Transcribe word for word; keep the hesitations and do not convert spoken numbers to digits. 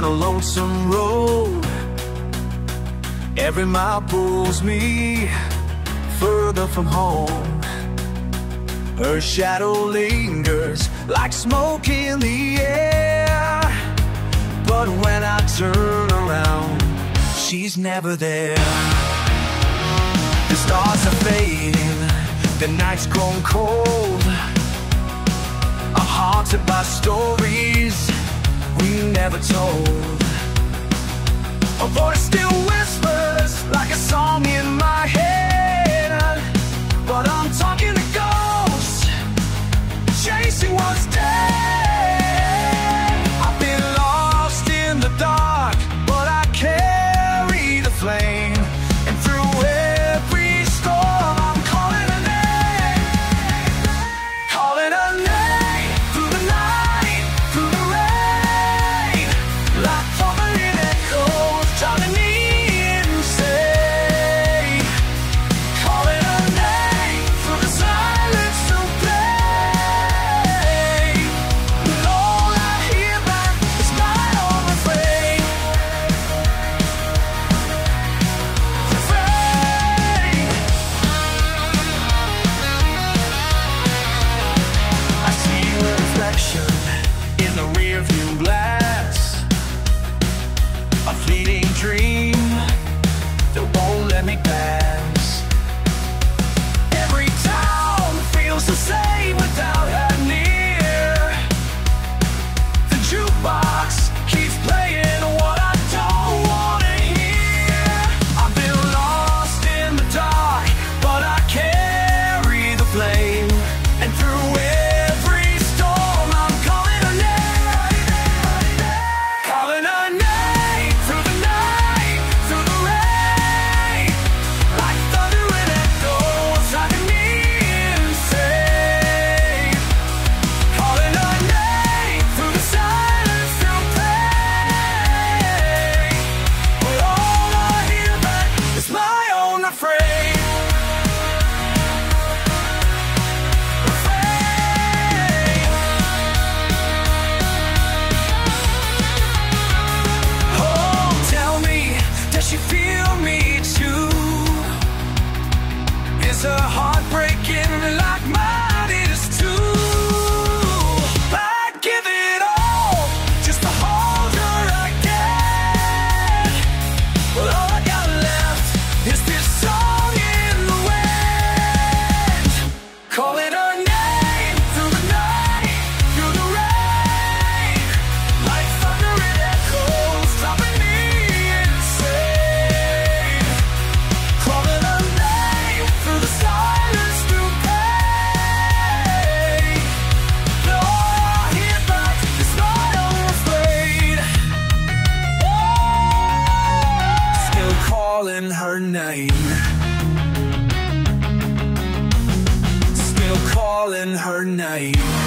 a lonesome road. Every mile pulls me further from home. Her shadow lingers like smoke in the air, but when I turn around, she's never there. The stars are fading, the night's grown cold. Our hearts are by stories we never told. A voice still whispers like a song in my head, but I'm talking to ghosts, chasing what's dead. I've been lost in the dark, but I carry the flame. And through every storm, I'm calling her name, calling her name. Through the night, through the rain, like tumbling echoes, driving me insane. Calling her name through the silence of pain. But all I hear back is my own refrain. Refrain. I see a reflection in the rearview glass, a fleeting dream that won't let me pass. Every town feels the same without her near. The jukebox keeps playing what I don't wanna hear. I've been lost in the dark, but I carry the flame. And through every storm, I'm calling her name, calling her name. Through the night, through the rain, like thunder and echoes, driving me insane. Calling her name through the silence, through pain. But all I hear back is my own refrain. Refrain. Oh, tell me, does she feel me too? Is her heart breaking like mine is too? I'd give it all just to hold her again, but all I got left is this song in the wind. Calling her name through the night, through the rain, like thunder and echoes, driving me insane. Calling her name through the silence, through pain. But all I hear back is my own refrain. Still calling her name, still calling her name.